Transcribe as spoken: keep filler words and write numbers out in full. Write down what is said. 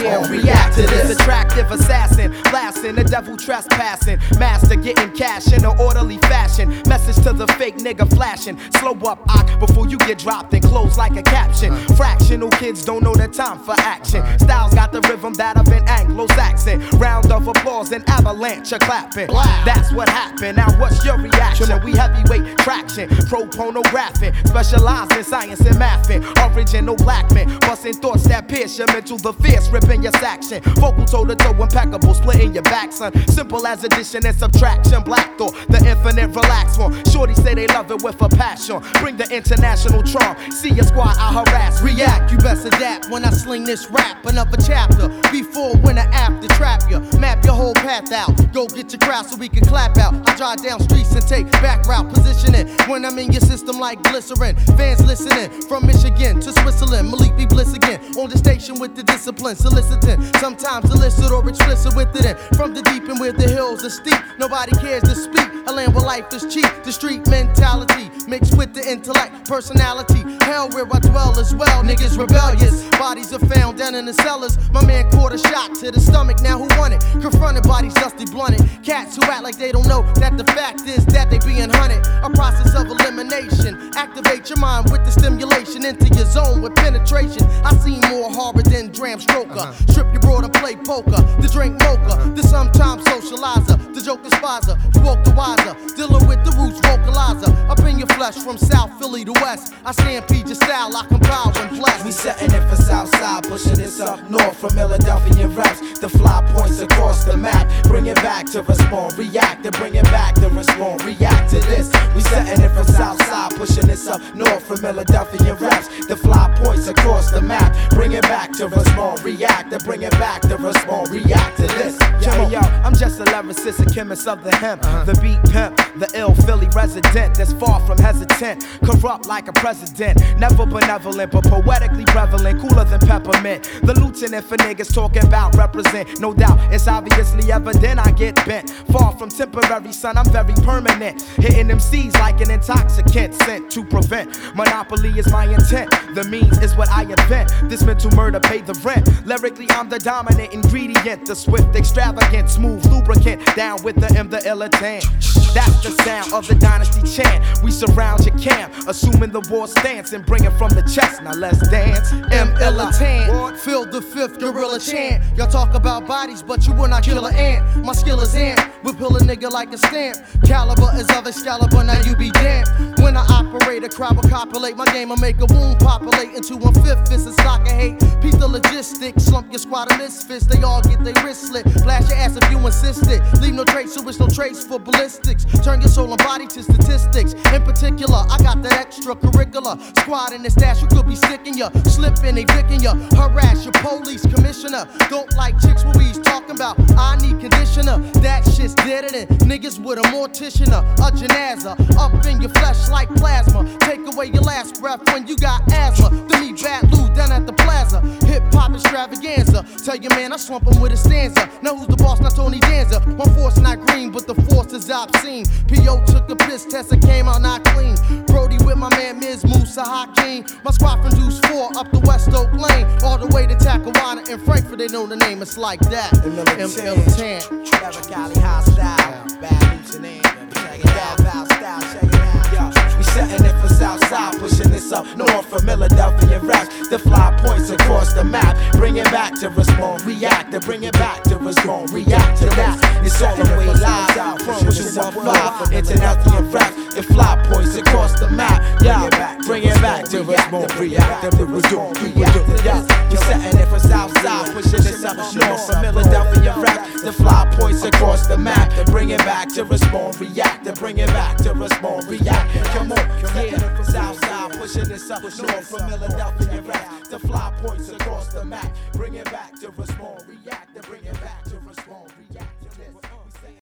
Yeah, react to this. Attractive assassin, blasting, the devil trespassing. Master getting cash in an orderly fashion. Message to the fake nigga flashing. Slow up, ock, before you get dropped and close like a caption. Fractional kids don't know the time for action. Styles got the rhythm that of an Anglo-Saxon. Round of applause and avalanche of clapping. That's what happened. Now what's your reaction? We heavyweight traction, pro pornographic, specialized in science and mathing. Original black men, busting thoughts that pierce your mental, the fierce ripping your section. Vocal toe to toe, impeccable, splitting your back, son. Simple as addition and subtraction. Black thought, the infinite relax one. Shorty say they love it with a passion. Bring the international charm. See your squad, I harass. React, you best adapt when I sling this rap. Another chapter, before, when, or after. Trap you, map your whole path out. Go get your crowd so we can clap out. I drive down streets and take back route positioning. When I'm in your system like glycerin. Fans listening from Michigan to Switzerland. Malik B. Bliss again on the station with the discipline. Soliciting, sometimes illicit or explicit with it in. From the deep and where the hills are steep, nobody cares to speak. A land where life is cheap. The street mentality mixed with the intellect, personality. Hell where I dwell as well. Niggas rebellious. Bodies are found down in the cellars. My man caught a shot to the stomach. Now who won it? Confronted bodies dusty blunted. Cats who act like they don't know that the fact is that they being hunted. A process of elimination. Activate your mind with the stimulation into your zone with penetration. I seen more horror than Dram Stroker. Strip your broad and play poker. The drink mocha. The sometimes socializer. The joke despiser. Spoke the wiser. Dealing with the roots vocalizer. Up in your flesh from South Philly to West. I stampede your style. I compile and bless. We setting it for Southside, pushing this up north from Philadelphia reps. The fly points across the map. Bring it back to respond, react to bring it back to respond, react to this. We setting it for Southside, pushing this up north from Philadelphia reps. The fly points across the map. Bring it back to respond, react to bring it back to respond, react to this. Yo, yo, I'm just a lyricist, a chemist of the hemp. Uh-huh. The beat pimp, the ill Philly resident that's far from hesitant. Corrupt like a president, never benevolent but poetically prevalent. Cooler than peppermint. The lieutenant for niggas talking about represent. No doubt, it's obviously evident I get bent. Far from temporary, son, I'm very permanent. Hitting them C's like an intoxicant sent to prevent. Monopoly is my intent. The means is what I invent. This mental murder pay the rent. Lyrically, I'm the dominant ingredient. The swift, extravagant, smooth lubricant. Down with the M, the illitant. That's the sound of the dynasty chant. We surround your camp, assuming the war stance and bring it from the chest. Now let's dance. M illitant, feel the fifth gorilla chant. Y'all talk about bodies, but you will not kill an ant. My skill is ant, we pull a nigga like a stamp. Caliber is of Excalibur, now you be damned. When I operate, a crowd will copulate. My game will make a wound populate into one fifth fist of sock of hate. Piece the logistics, slump your squad of misfits. They all get their wrist slit. Blast your ass if you insist it. Leave no trace, so it's no trace for ballistics. Turn your soul and body to statistics. In particular, I got that extracurricular squad in the stash. You could be sticking ya, slipping, they vicking ya. Harass your police commissioner. Don't like chicks what we's talking about. I need conditioner. That shit's deader than niggas with a mortician. A janaza up in your flesh like plasma. Take away your last breath when you got asthma. To me, bad Lou down at the plaza. Hip hop extravaganza. Tell your man I swamp him with a stanza. Now who's the boss? Not Tony Danza. My force not green, but the force is obscene. P O took a piss test and came out not clean. Brody with my man Miz Musa Hakeem. My squad from Deuce four up the West Oak Lane. All the way to Tacawana and Frankfurt, they know the name. It's like that. M Militant. Never Cali hostile. Bad lieutenant. Check it out, Val style, check it out. Yo, we setting it for Southside, pushing this up north from Philadelphia raps. The fly points across the map. Bring it back to respond, react to bring it back to respond, react to that. It's all the way live from two one five international rap. The fly points across the map. Yeah, bring it back to respond, react to respond, react to that. We're setting it for Southside, pushing this up north from Philadelphia rap. The fly points across the map. Bring it back to respond, react to bring it back to respond, react. Come on, yeah, from Southside, pushing this up north from Philadelphia rap. The fly points across the map. Bring it back.